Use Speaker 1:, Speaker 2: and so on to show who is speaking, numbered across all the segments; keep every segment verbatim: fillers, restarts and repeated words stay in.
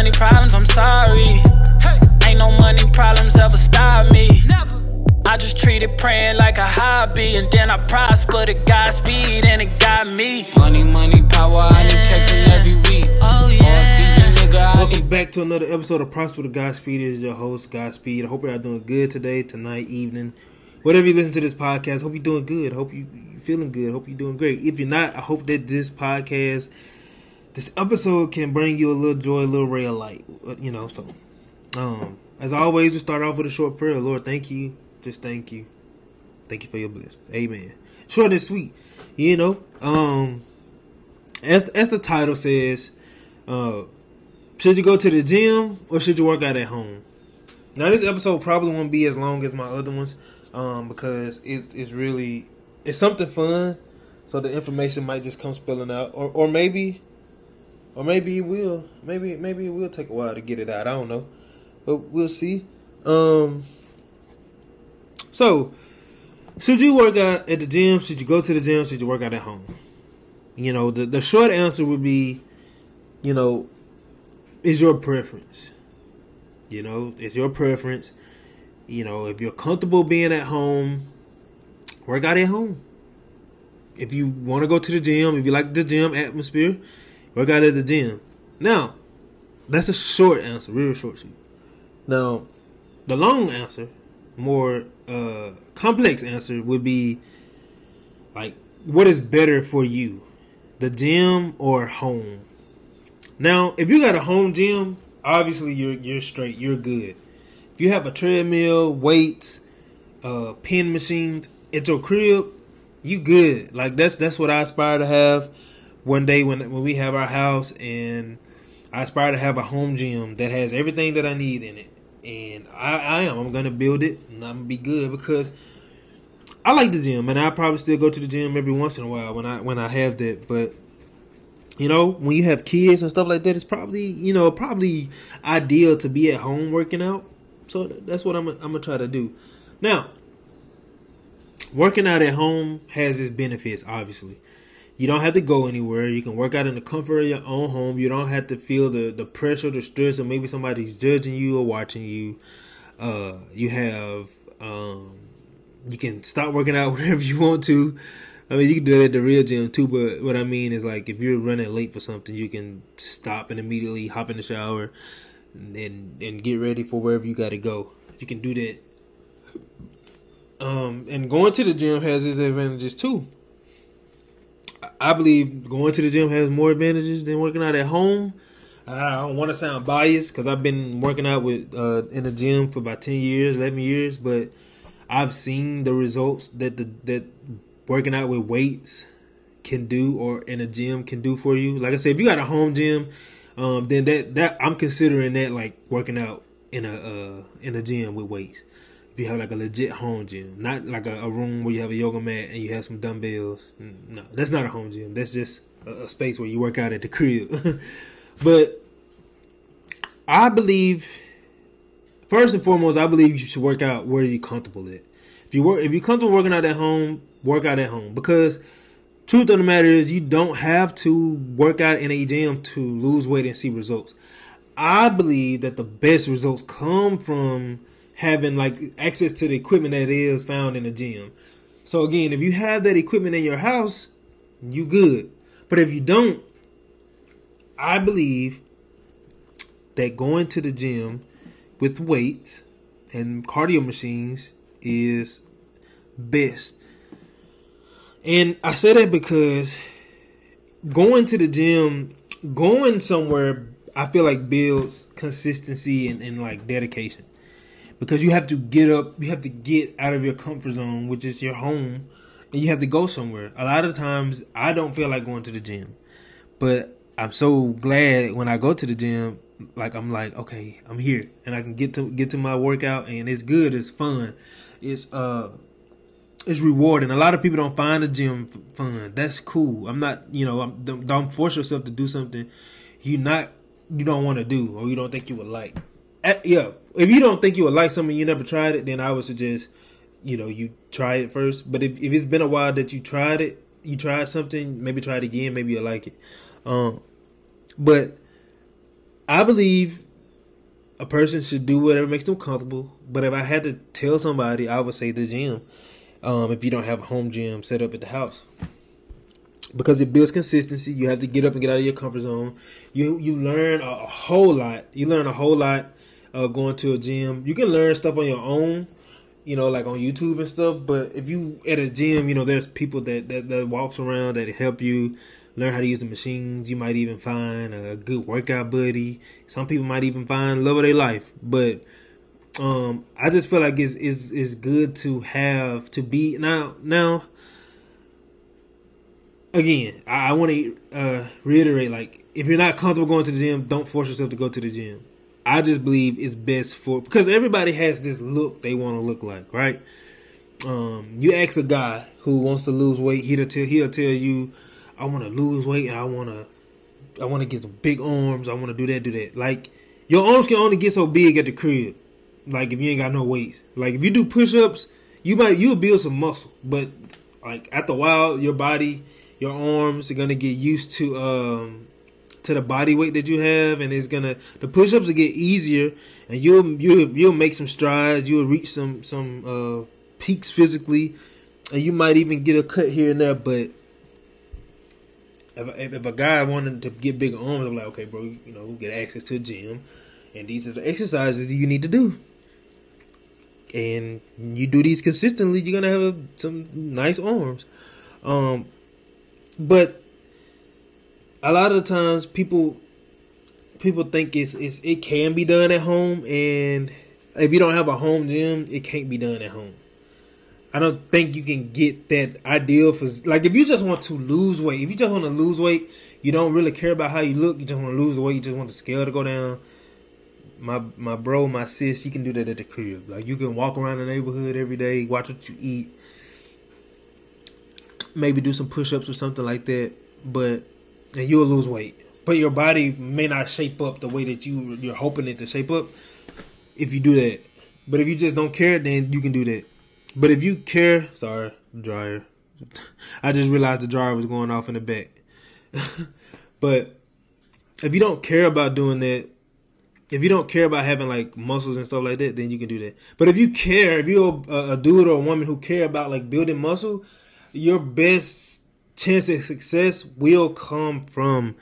Speaker 1: money problems, I'm sorry. Hey. Ain't no money problems ever stop me. Never. I just treat it praying like a hobby, and then I prosper to Godspeed, and it got me. Money, money, power, I need checks in every week. Oh yeah. Season, nigga, I
Speaker 2: Welcome
Speaker 1: need...
Speaker 2: back to another episode of Prosper to Godspeed. It is your host, Godspeed. I hope y'all doing good today, tonight, evening. Whatever you listen to this podcast, hope you're doing good. Hope you, you're feeling good. Hope you're doing great. If you're not, I hope that this podcast, this episode can bring you a little joy, a little ray of light. You know, so um, as always, we start off with a short prayer. Lord, thank you. Just thank you. Thank you for your blessings. Amen. Short and sweet. You know, um, as as the title says, uh, should you go to the gym or should you work out at home? Now, this episode probably won't be as long as my other ones, um, because it, it's really it's something fun. So the information might just come spilling out, or or maybe, or maybe it will. Maybe maybe it will take a while to get it out. I don't know, but we'll see. Um. So, should you work out at the gym? Should you go to the gym? Should you work out at home? You know, the, the short answer would be, you know, is your preference. You know, it's your preference. You know, if you're comfortable being at home, work out at home. If you want to go to the gym, if you like the gym atmosphere, work out at the gym. Now, that's a short answer, real short, sweet. Now, the long answer, more uh, complex answer would be like, what is better for you, the gym or home? Now, if you got a home gym, obviously you're you're straight, you're good. If you have a treadmill, weights, uh, pen machines at your crib, you good. Like that's that's what I aspire to have one day when when we have our house, and I aspire to have a home gym that has everything that I need in it. And I, I am. I'm going to build it, and I'm going to be good because I like the gym, and I probably still go to the gym every once in a while when I when I have that. But, you know, when you have kids and stuff like that, it's probably, you know, probably ideal to be at home working out. So that's what I'm, I'm going to try to do. Now, working out at home has its benefits, obviously. You don't have to go anywhere. You can work out in the comfort of your own home. You don't have to feel the, the pressure, the stress, or maybe somebody's judging you or watching you. Uh, you have, um, you can stop working out whenever you want to. I mean, you can do that at the real gym too, but what I mean is, like, if you're running late for something, you can stop and immediately hop in the shower and and get ready for wherever you got to go. You can do that. Um, and going to the gym has its advantages too. I believe going to the gym has more advantages than working out at home. I don't want to sound biased because I've been working out with uh, in the gym for about ten years, eleven years, but I've seen the results that the that working out with weights can do, or in a gym can do for you. Like I said, if you got a home gym, um, then that, that I'm considering that like working out in a uh, in a gym with weights. If you have like a legit home gym, not like a, a room where you have a yoga mat and you have some dumbbells. No, that's not a home gym. That's just a, a space where you work out at the crib. But I believe, first and foremost, I believe you should work out where you're comfortable at. If you work, if you're comfortable working out at home, work out at home. Because truth of the matter is, you don't have to work out in a gym to lose weight and see results. I believe that the best results come from having like access to the equipment that is found in the gym. So again, if you have that equipment in your house, you good. But if you don't, I believe that going to the gym with weights and cardio machines is best. And I say that because going to the gym, going somewhere, I feel like builds consistency and, and like dedication. Because you have to get up, you have to get out of your comfort zone, which is your home, and you have to go somewhere. A lot of times, I don't feel like going to the gym. But I'm so glad when I go to the gym, like I'm like, okay, I'm here. And I can get to get to my workout, and it's good, it's fun. It's uh, it's rewarding. A lot of people don't find the gym fun. That's cool. I'm not, you know, I'm, don't, don't force yourself to do something you not you don't want to do or you don't think you would like. At, yeah, if you don't think you would like something, you never tried it, then I would suggest, you know, you try it first. But if, if it's been a while that you tried it, you tried something, maybe try it again, maybe you'll like it. Um, but I believe a person should do whatever makes them comfortable. But if I had to tell somebody, I would say the gym. Um, if you don't have a home gym set up at the house, because it builds consistency. You have to get up and get out of your comfort zone. You you learn a, a whole lot. You learn a whole lot uh, going to a gym. You can learn stuff on your own, you know, like on YouTube and stuff. But if you at a gym, you know, there's people that, that, that walks around that help you learn how to use the machines. You might even find a good workout buddy. Some people might even find love of their life. But um, I just feel like it's, it's, it's good to have, to be, now, now, again, I, I want to uh, reiterate, like, if you're not comfortable going to the gym, don't force yourself to go to the gym. I just believe it's best for, because everybody has this look they want to look like, right? Um, you ask a guy who wants to lose weight, he'll tell he'll tell you, I want to lose weight and I want to I want to get some big arms. I want to do that, do that. Like, your arms can only get so big at the crib. Like, if you ain't got no weights. Like, if you do push-ups, you might you'll build some muscle, but like after a while, your body, your arms are gonna get used to um. to the body weight that you have, and it's gonna the push-ups will get easier, and you'll you'll you'll make some strides. You'll reach some some uh, peaks physically, and you might even get a cut here and there. But if if, if a guy wanted to get bigger arms, I'm like, okay, bro, you know, get access to a gym, and these are the exercises you need to do. And you do these consistently, you're gonna have some nice arms. Um, but a lot of the times, people people think it's, it's it can be done at home, and if you don't have a home gym, it can't be done at home. I don't think you can get that ideal for, like, if you just want to lose weight, if you just want to lose weight, you don't really care about how you look, you just want to lose the weight, you just want the scale to go down. My my bro, my sis, you can do that at the crib. Like, you can walk around the neighborhood every day, watch what you eat, maybe do some push-ups or something like that, but and you'll lose weight. But your body may not shape up the way that you, you're hoping it to shape up if you do that. But if you just don't care, then you can do that. But if you care... Sorry, dryer. I just realized the dryer was going off in the back. But if you don't care about doing that, if you don't care about having like muscles and stuff like that, then you can do that. But if you care, if you're a, a dude or a woman who care about like building muscle, your best chance of success will come from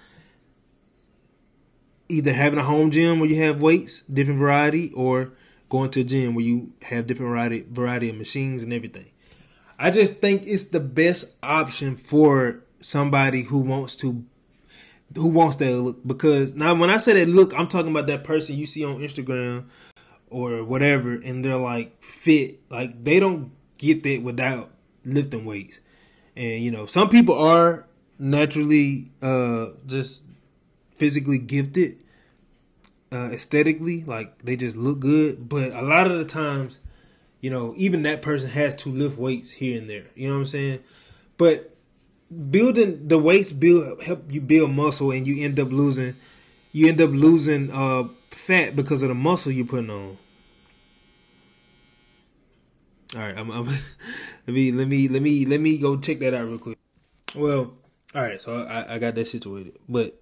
Speaker 2: either having a home gym where you have weights, different variety, or going to a gym where you have different variety variety of machines and everything. I just think it's the best option for somebody who wants to who wants that look. Because now when I say that look, I'm talking about that person you see on Instagram or whatever, and they're like fit. Like, they don't get that without lifting weights. And, you know, some people are naturally uh, just physically gifted, uh, aesthetically, like they just look good. But a lot of the times, you know, even that person has to lift weights here and there. You know what I'm saying? But building the weights build help you build muscle, and you end up losing, you end up losing uh, fat because of the muscle you're putting on. All right, I'm, I'm let me let me let me let me go check that out real quick. Well, all right, so I, I got that situated, but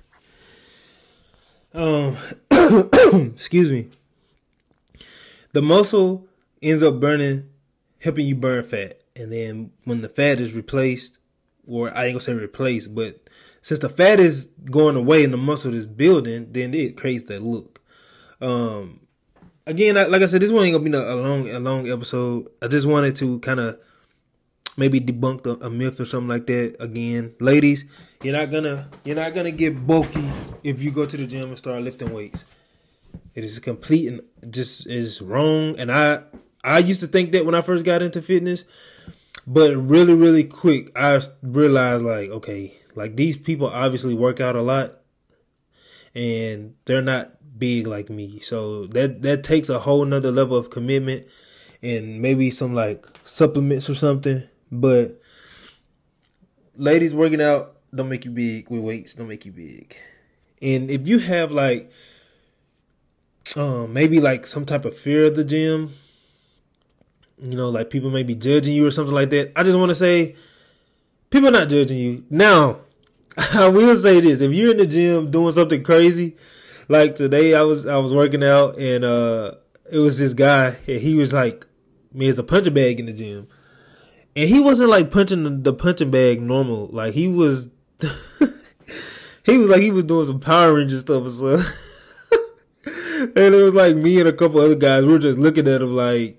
Speaker 2: um, excuse me. The muscle ends up burning, helping you burn fat, and then when the fat is replaced, or I ain't gonna say replaced, but since the fat is going away and the muscle is building, then it creates that look. Um. Again, like I said, this one ain't gonna be a long, a long episode. I just wanted to kind of maybe debunk a, a myth or something like that. Again, ladies, you're not gonna, you're not gonna get bulky if you go to the gym and start lifting weights. It is complete and just is wrong. And I, I used to think that when I first got into fitness, but really, really quick, I realized like, okay, like these people obviously work out a lot, and they're not big like me, so that that takes a whole nother level of commitment and maybe some like supplements or something. But ladies, working out don't make you big with weights, don't make you big. And if you have like um maybe like some type of fear of the gym, you know, like people may be judging you or something like that, I just want to say people are not judging you. Now I will say this: if you're in the gym doing something crazy, Like today, I was I was working out, and uh, it was this guy, and he was like, me as a punching bag in the gym, and he wasn't like punching the, the punching bag normal. Like he was, he was like he was doing some Power Ranger stuff or something. And it was like me and a couple other guys. We were just looking at him like,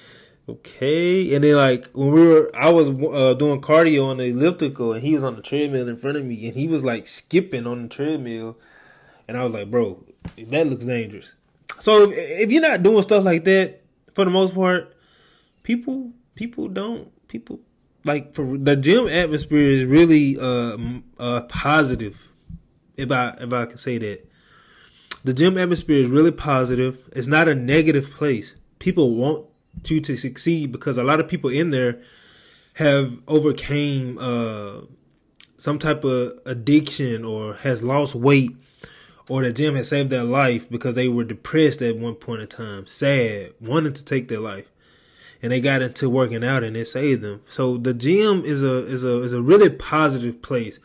Speaker 2: okay. And then like when we were, I was uh, doing cardio on the elliptical, and he was on the treadmill in front of me, and he was like skipping on the treadmill, and I was like, bro, that looks dangerous. So if, if you're not doing stuff like that, for the most part, people people don't people like for the gym atmosphere is really uh, uh positive. If I if I can say that. The gym atmosphere is really positive. It's not a negative place. People want you to succeed because a lot of people in there have overcame uh, some type of addiction or has lost weight, or the gym has saved their life because they were depressed at one point in time, sad, wanting to take their life, and they got into working out and it saved them. So the gym is a is a is a really positive place.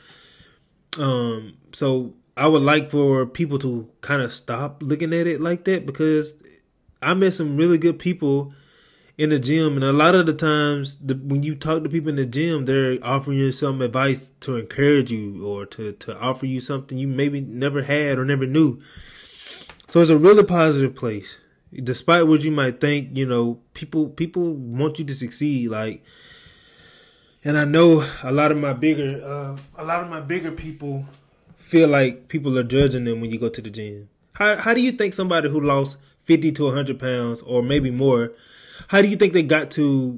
Speaker 2: Um, so. I would like for people to kind of stop looking at it like that, because I met some really good people in the gym, and a lot of the times the, when you talk to people in the gym, they're offering you some advice to encourage you or to, to offer you something you maybe never had or never knew. So it's a really positive place. Despite what you might think, you know, people people want you to succeed. Like, and I know a lot of my bigger uh, a lot of my bigger people feel like people are judging them when you go to the gym. How how do you think somebody who lost fifty to one hundred pounds or maybe more, how do you think they got to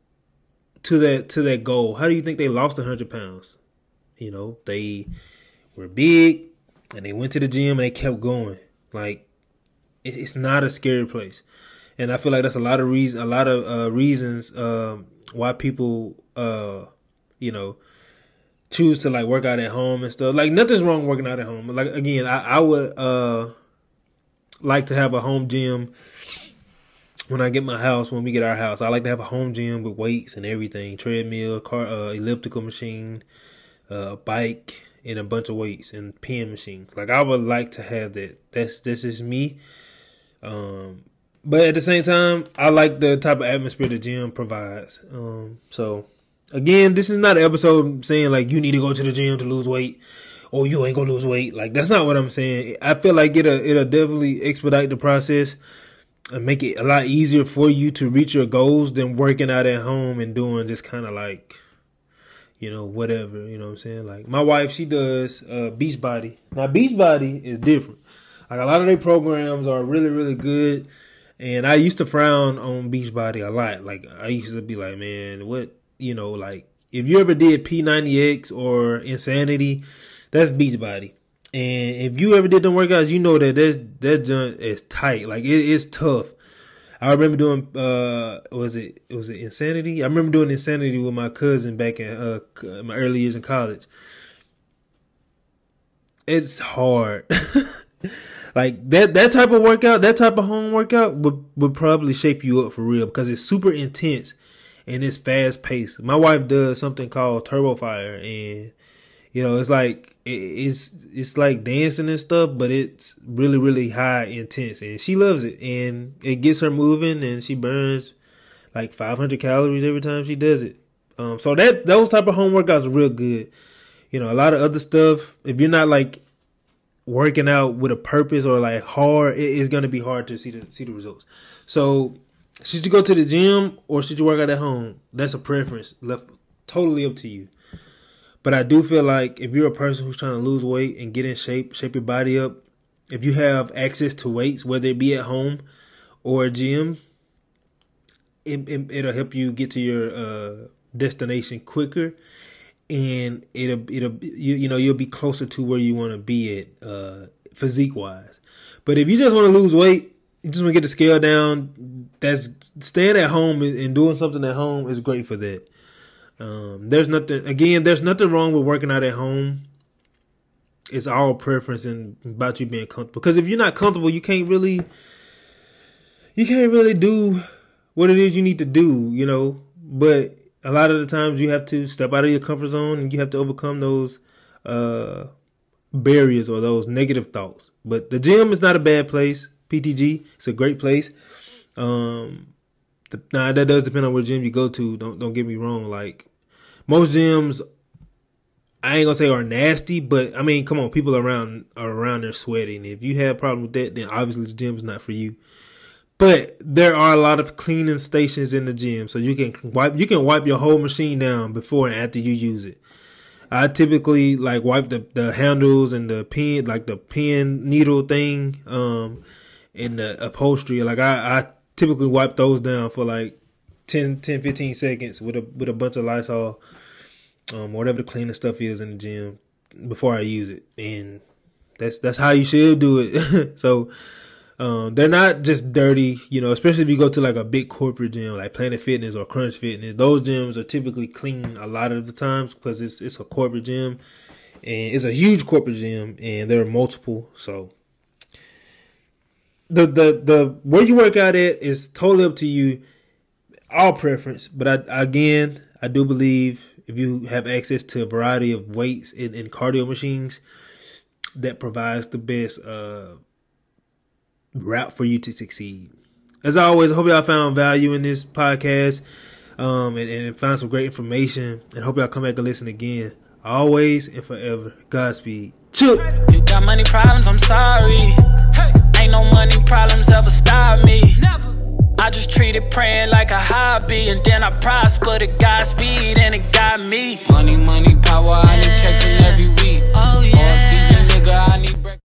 Speaker 2: to that to that goal? How do you think they lost one hundred pounds? You know, they were big and they went to the gym and they kept going. Like, it, it's not a scary place. And I feel like that's a lot of reason, a lot of uh, reasons um, why people, uh, you know, choose to like work out at home and stuff. Like, nothing's wrong working out at home. Like, again, I, I would uh, like to have a home gym when I get my house. When we get our house, I like to have a home gym with weights and everything, treadmill, car, uh, elliptical machine, uh, bike, and a bunch of weights and pen machines. Like, I would like to have that. That's this is me. Um, but at the same time, I like the type of atmosphere the gym provides. Um, so. Again, this is not an episode saying like you need to go to the gym to lose weight or you ain't gonna lose weight. Like, that's not what I'm saying. I feel like it'll, it'll definitely expedite the process and make it a lot easier for you to reach your goals than working out at home and doing just kind of like, you know, whatever, you know what I'm saying? Like, my wife, she does uh, Beachbody. Now, Beachbody is different. Like, a lot of their programs are really, really good. And I used to frown on Beachbody a lot. Like, I used to be like, man, what? You know, like, if you ever did P ninety X or Insanity, that's Beachbody. And if you ever did them workouts, you know that that, that junk is tight. Like, it, it's tough. I remember doing, uh, was it, was it Insanity? I remember doing Insanity with my cousin back in uh, my early years in college. It's hard. Like, that, that type of workout, that type of home workout would, would probably shape you up for real because it's super intense. And it's fast paced. My wife does something called Turbo Fire, and you know, it's like it, it's it's like dancing and stuff, but it's really really high intense, and she loves it, and it gets her moving, and she burns like five hundred calories every time she does it. Um, so that those type of home workouts are real good. You know, a lot of other stuff, if you're not like working out with a purpose or like hard, it, it's gonna be hard to see the see the results. So. Should you go to the gym or should you work out at home? That's a preference, left totally up to you. But I do feel like if you're a person who's trying to lose weight and get in shape, shape your body up, if you have access to weights, whether it be at home or a gym, it, it, it'll help you get to your uh, destination quicker, and it'll it'll you, you know you'll be closer to where you want to be at uh, physique wise. But if you just want to lose weight, you just want to get the scale down, that's staying at home and doing something at home is great for that. Um, there's nothing, again, there's nothing wrong with working out at home. It's all preference and about you being comfortable. Because if you're not comfortable, you can't really, you can't really do what it is you need to do, you know. But a lot of the times you have to step out of your comfort zone and you have to overcome those, uh, barriers or those negative thoughts. But the gym is not a bad place. P T G, it's a great place. Um, the, now that does depend on what gym you go to. Don't don't get me wrong. Like most gyms, I ain't gonna say are nasty, but I mean, come on, people around are around there sweating. If you have a problem with that, then obviously the gym is not for you. But there are a lot of cleaning stations in the gym, so you can wipe you can wipe your whole machine down before and after you use it. I typically like wipe the, the handles and the pin, like the pin needle thing, um, and the upholstery. Like I, I typically wipe those down for like ten, fifteen seconds with a with a bunch of Lysol, um, whatever the cleaning stuff is in the gym before I use it, and that's that's how you should do it. So. Um, they're not just dirty, you know, especially if you go to like a big corporate gym like Planet Fitness or Crunch Fitness. Those gyms are typically clean a lot of the times because it's it's a corporate gym, and it's a huge corporate gym, and there are multiple. So the the the where you work out at is totally up to you, all preference. But I, again, I do believe if you have access to a variety of weights and, and cardio machines, that provides the best uh route for you to succeed. As always, I hope y'all found value in this podcast, um, and, and found some great information, and hope y'all come back and listen again. Always and forever, Godspeed. Chill.
Speaker 1: You got money problems, I'm sorry. Hey. Ain't no money problems ever stop me. Never. I just treat it praying like a hobby, and then I prosper to Godspeed, and it got me. Money, money, power, I need checks in every week. Oh yeah. For a season, nigga, I need break.